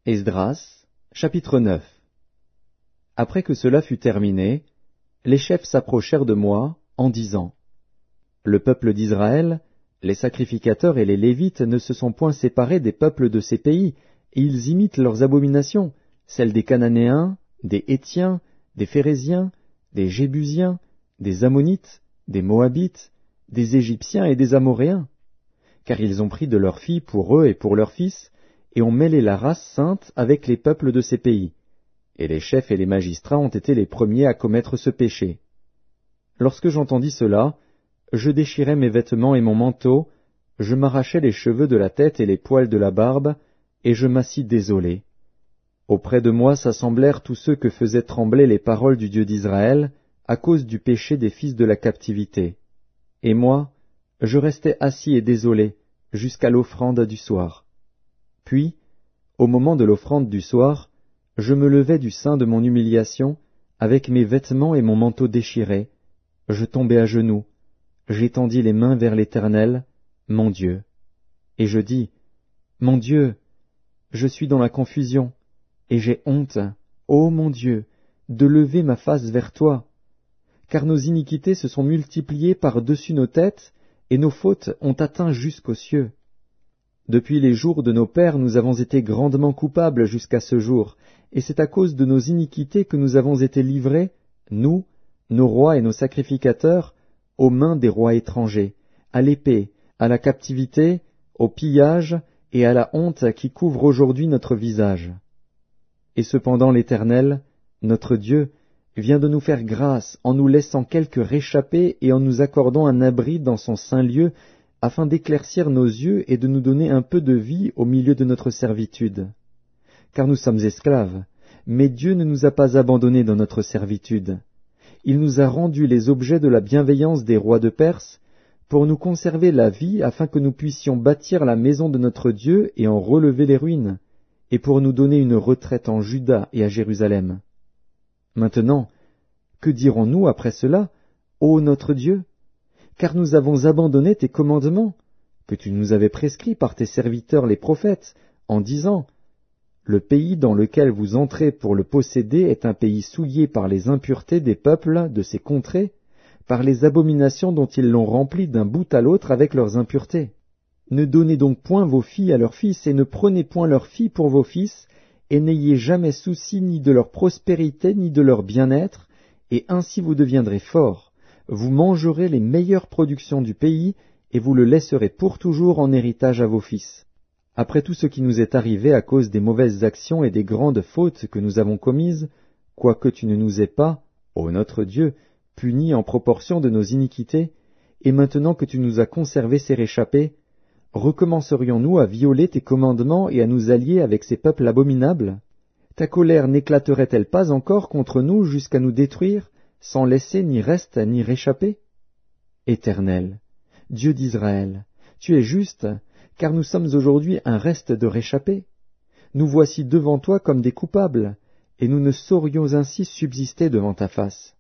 Esdras, chapitre 9. Après que cela fut terminé, les chefs s'approchèrent de moi en disant : Le peuple d'Israël, les sacrificateurs et les Lévites ne se sont point séparés des peuples de ces pays, et ils imitent leurs abominations, celles des Cananéens, des Hétiens, des Phéréziens, des Jébusiens, des Ammonites, des Moabites, des Égyptiens et des Amoréens. Car ils ont pris de leurs filles pour eux et pour leurs fils, et ont mêlé la race sainte avec les peuples de ces pays. Et les chefs et les magistrats ont été les premiers à commettre ce péché. Lorsque j'entendis cela, je déchirai mes vêtements et mon manteau, je m'arrachai les cheveux de la tête et les poils de la barbe, et je m'assis désolé. Auprès de moi s'assemblèrent tous ceux que faisaient trembler les paroles du Dieu d'Israël, à cause du péché des fils de la captivité. Et moi, je restai assis et désolé, jusqu'à l'offrande du soir. Puis, au moment de l'offrande du soir, je me levai du sein de mon humiliation, avec mes vêtements et mon manteau déchirés, je tombai à genoux, j'étendis les mains vers l'Éternel, mon Dieu. Et je dis : Mon Dieu, je suis dans la confusion, et j'ai honte, ô mon Dieu, de lever ma face vers toi. Car nos iniquités se sont multipliées par-dessus nos têtes, et nos fautes ont atteint jusqu'aux cieux. Depuis les jours de nos pères, nous avons été grandement coupables jusqu'à ce jour, et c'est à cause de nos iniquités que nous avons été livrés, nous, nos rois et nos sacrificateurs, aux mains des rois étrangers, à l'épée, à la captivité, au pillage et à la honte qui couvre aujourd'hui notre visage. Et cependant l'Éternel, notre Dieu, vient de nous faire grâce en nous laissant quelques réchappés et en nous accordant un abri dans son saint lieu, afin d'éclaircir nos yeux et de nous donner un peu de vie au milieu de notre servitude. Car nous sommes esclaves, mais Dieu ne nous a pas abandonnés dans notre servitude. Il nous a rendus les objets de la bienveillance des rois de Perse, pour nous conserver la vie afin que nous puissions bâtir la maison de notre Dieu et en relever les ruines, et pour nous donner une retraite en Juda et à Jérusalem. Maintenant, que dirons-nous après cela, ô notre Dieu ? Car nous avons abandonné tes commandements, que tu nous avais prescrits par tes serviteurs les prophètes, en disant : Le pays dans lequel vous entrez pour le posséder est un pays souillé par les impuretés des peuples de ces contrées, par les abominations dont ils l'ont rempli d'un bout à l'autre avec leurs impuretés. Ne donnez donc point vos filles à leurs fils, et ne prenez point leurs filles pour vos fils, et n'ayez jamais souci ni de leur prospérité ni de leur bien-être, et ainsi vous deviendrez forts. Vous mangerez les meilleures productions du pays, et vous le laisserez pour toujours en héritage à vos fils. Après tout ce qui nous est arrivé à cause des mauvaises actions et des grandes fautes que nous avons commises, quoique tu ne nous aies pas, ô notre Dieu, punis en proportion de nos iniquités, et maintenant que tu nous as conservé ces réchappés, recommencerions-nous à violer tes commandements et à nous allier avec ces peuples abominables ? Ta colère n'éclaterait-elle pas encore contre nous jusqu'à nous détruire, sans laisser ni reste ni réchappé ? Éternel, Dieu d'Israël, tu es juste, car nous sommes aujourd'hui un reste de réchappés. Nous voici devant toi comme des coupables, et nous ne saurions ainsi subsister devant ta face.